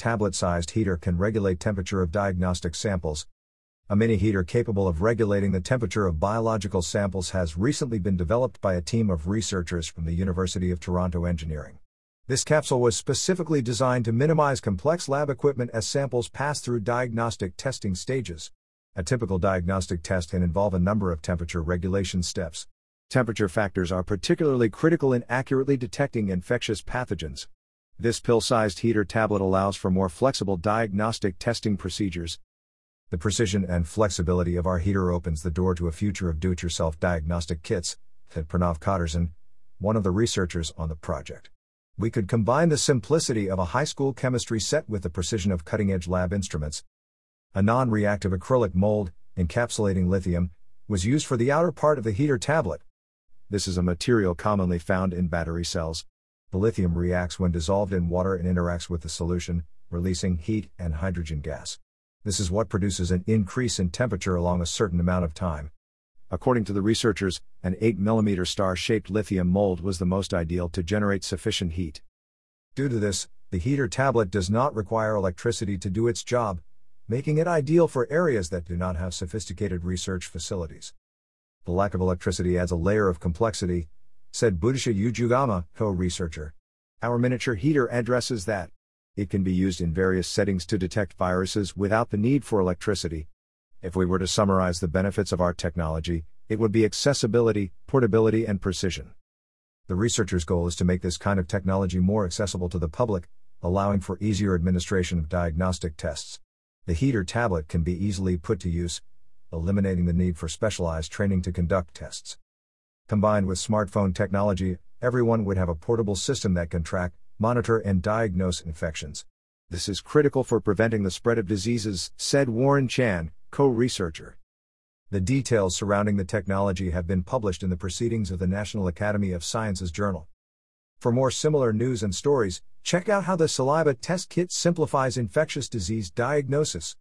tablet-sized heater can regulate temperature of diagnostic samples. A mini heater capable of regulating the temperature of biological samples has recently been developed by a team of researchers from the University of Toronto Engineering. This capsule was specifically designed to minimize complex lab equipment as samples pass through diagnostic testing stages. A typical diagnostic test can involve a number of temperature regulation steps. Temperature factors are particularly critical in accurately detecting infectious pathogens. This pill-sized heater tablet allows for more flexible diagnostic testing procedures. The precision and flexibility of our heater opens the door to a future of do-it-yourself diagnostic kits, said Pranav Katterson, one of the researchers on the project. We could combine the simplicity of a high school chemistry set with the precision of cutting-edge lab instruments. A non-reactive acrylic mold, encapsulating lithium, was used for the outer part of the heater tablet. This is a material commonly found in battery cells. The lithium reacts when dissolved in water and interacts with the solution, releasing heat and hydrogen gas. This is what produces an increase in temperature along a certain amount of time. According to the researchers, an 8 mm star-shaped lithium mold was the most ideal to generate sufficient heat. Due to this, the heater tablet does not require electricity to do its job, making it ideal for areas that do not have sophisticated research facilities. The lack of electricity adds a layer of complexity, said Budisha Yujugama, co-researcher. Our miniature heater addresses that. It can be used in various settings to detect viruses without the need for electricity. If we were to summarize the benefits of our technology, it would be accessibility, portability, and precision. The researchers' goal is to make this kind of technology more accessible to the public, allowing for easier administration of diagnostic tests. The heater tablet can be easily put to use, eliminating the need for specialized training to conduct tests. Combined with smartphone technology, everyone would have a portable system that can track, monitor, and diagnose infections. This is critical for preventing the spread of diseases, said Warren Chan, co-researcher. The details surrounding the technology have been published in the Proceedings of the National Academy of Sciences Journal. For more similar news and stories, check out how the Saliva Test Kit simplifies infectious disease diagnosis.